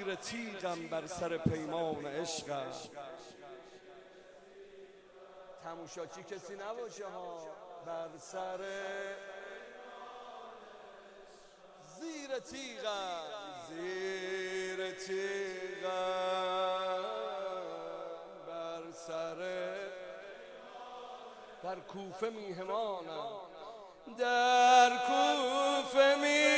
زیر تیغم بر سر پیمان عشقم. تماشاچی کسی نباشه ها. بر سر زیر تیغم، زیر تیغم بر سر، در کوفه میهمانم، در کوفه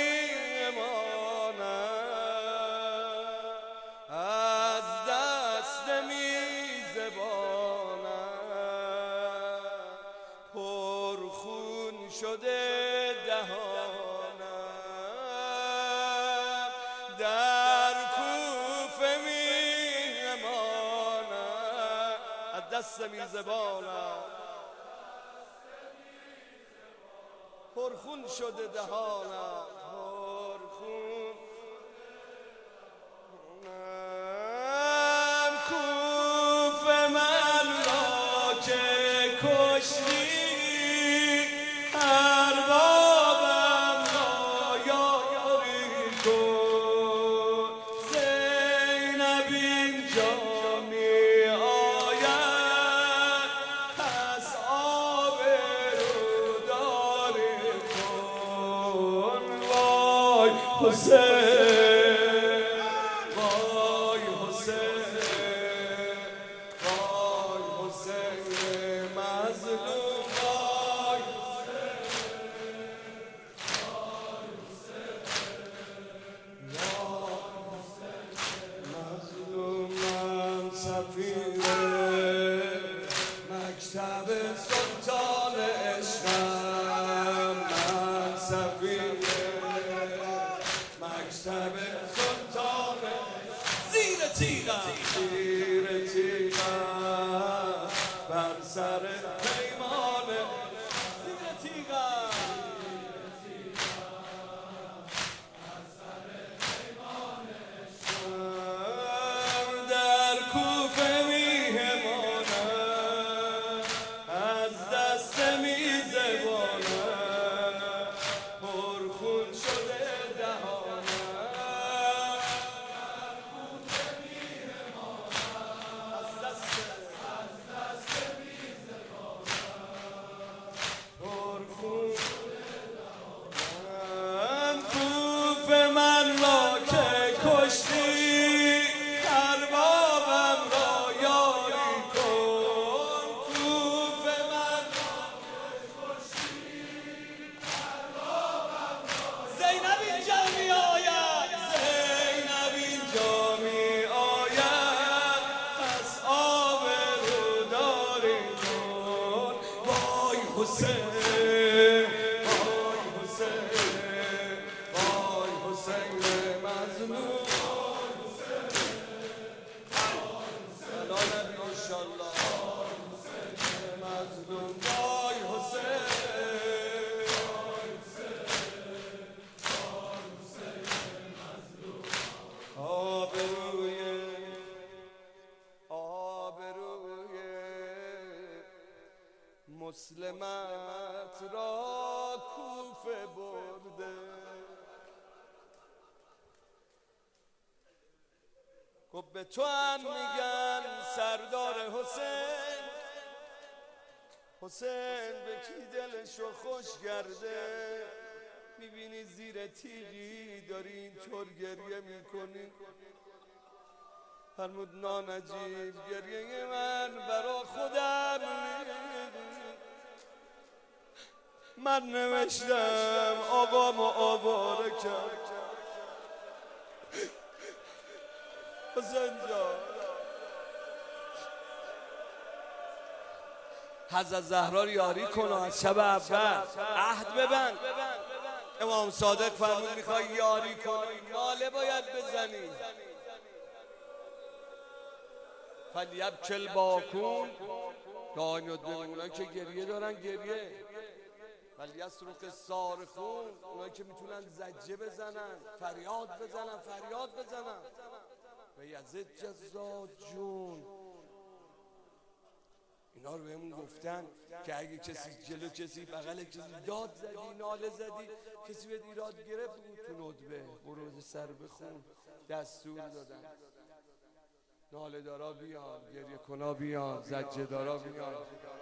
میهمانم، از دست میزبانم، پرخون شده دهانم، در کوفه میهمانم، از دست میزبانم، پرخون شده دهانم، پرخون. کوفه من را که کشتی، اربابم را یاری کن. زینب اینجا می آید، پس آبروداری کن. وای حسین، وای حسین، وای حسین مظلوم، وای مظلومم. سفیر مکتب سلطان عشقم، من سفیر مکتب سلطان، زیر تیغم، زیر تیغم بر سر پیمان، زیر تیغم، در کوفه میهمانم، از دست میزبانم، پرخون شده دهانم، از دست پرخون شده دهانم. کوفه من را که کشتی، اربابم را یاری کن. کوفه من را که کشتی، اربابم را زینب اینجا می آید، زینب اینجا می آید، پس آبروداری کن. وای حسین، وای حسین، وای حسین مظلوم، سلا نبی انشالله، مظلوم. وای حسین، آبروی آبروی مسلمت را کوفه برده. خب به تو هم میگن سردار حسین، حسین به کی دلشو خوش کرده؟ میبینی زیر تیغی داری اینطور گریه میکنی. فرمود نانجیب گریه من برا خودم من نوشتم آقامو آواره کرد. حسین جان حضرت زهرا رو یاری کن و از شب اول عهد ببند. امام صادق فرمود میخوای یاری کنی ناله باید بزنی. فلیبکل باکون دانیت اونایی که گریه دارن گریه، ولیصرخ الصارخون اونایی که میتونن زجه بزنن فریاد بزنن فریاد بزنن. و یزد جزاد جون اینا رو بهمون گفتن که اگه کسی جلو کسی بغل کسی داد زدی ناله زدی کسی به ایراد گرفت تو ندبه برو سر بخون دستور دادن ناله دارا بیان گریه کنا بیان زجه دارا بیان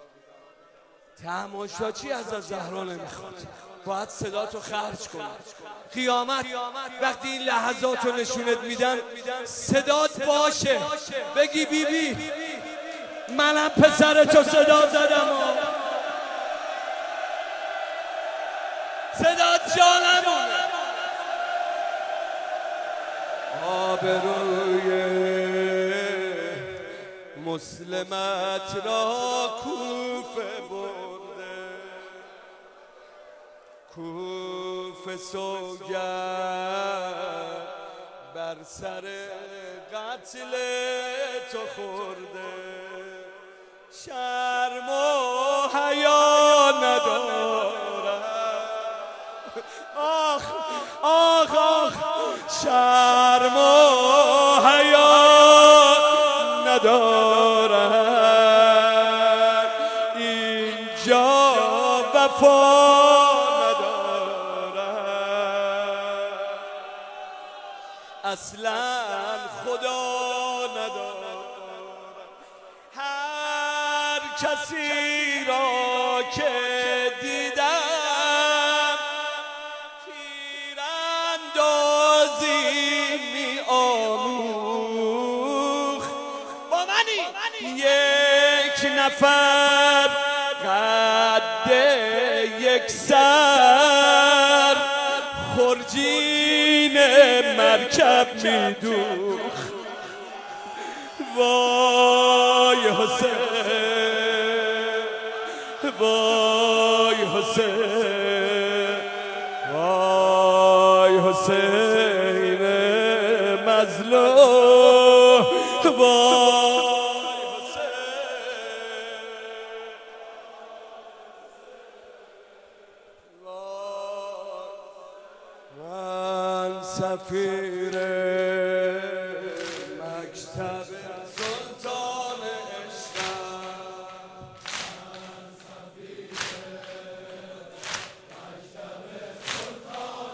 تماشاچی از زهرا نمیخواد باید صداتو خرج کنی قیامت وقتی این لحظاتو نشونت میدن صدات باشه بگی بی منم پسرتو صدا زدم صدات جانمونه آبروی مسلمت را کوفه برده کوفه سوگند بر سر قتل تو خورده شرم و حیا ندارم آخ آخ آخ شرم و حیا ندارم اینجا وفا ندارم اصلا خدا ندارم هر کسی را که دیدم تیراندازی می آموخت با منی یک نفر قد یک سر خرجین مرکب می دوخت وای حسین وای حسین وای حسین مظلوم وای حسین من سفیر مکتب سلطان عشقم من سفیر مکتب سلطان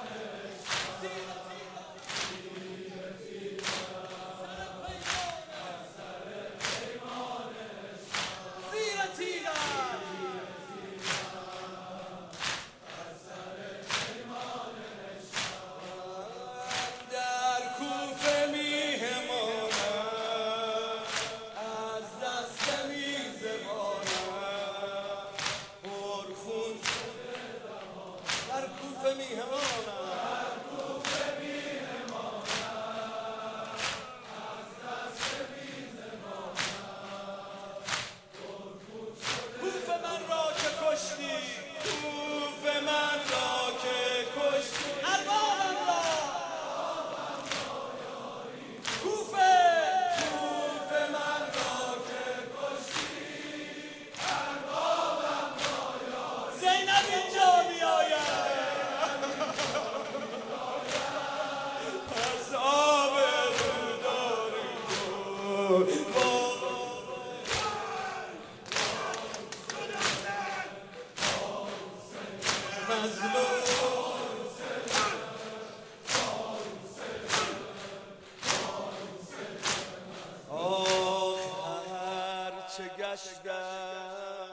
هرچه گشتم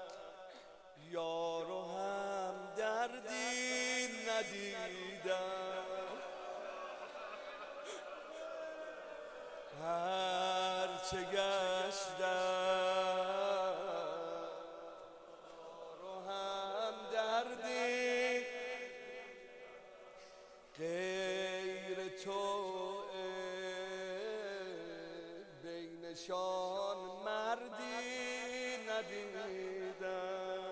یار و هم دردی ندیدم هرچه گشتم یار و هم دردی غیر تو بینشان مردی ندیدم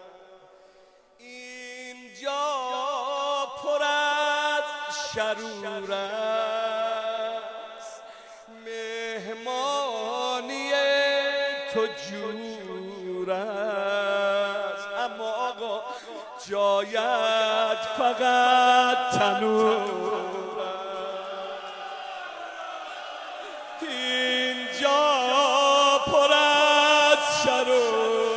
اینجا پر از شرور است مهمانی تو جور است اما آقا جایت فقط تنور اینجا پر از شرور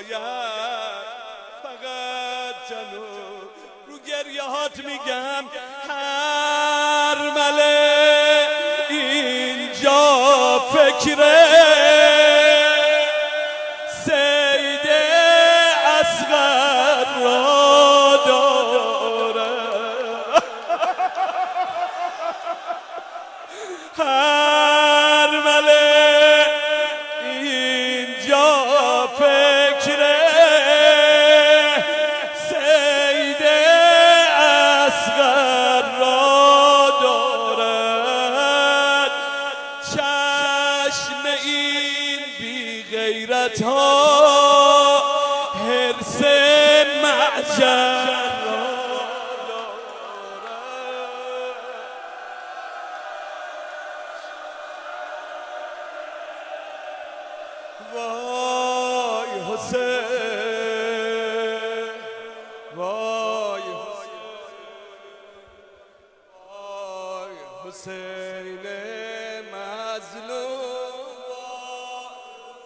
باید فقط تنو رو گریه هات میگم هر مله اینجا فکره سید اصغر را داره هر مله اینجا فکره سید اصغر را دارد چشم این بی غیرت ها حرص معجر وای حسین وای حسین مظلوم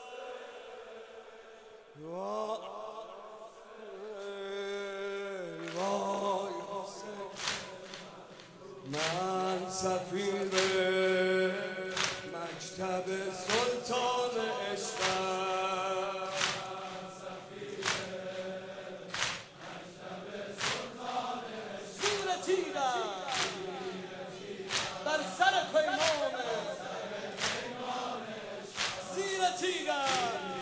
وای حسین من سفیر مکتب سلطان عشقم زیر تیرم بر سر پیمانه زیر تیرم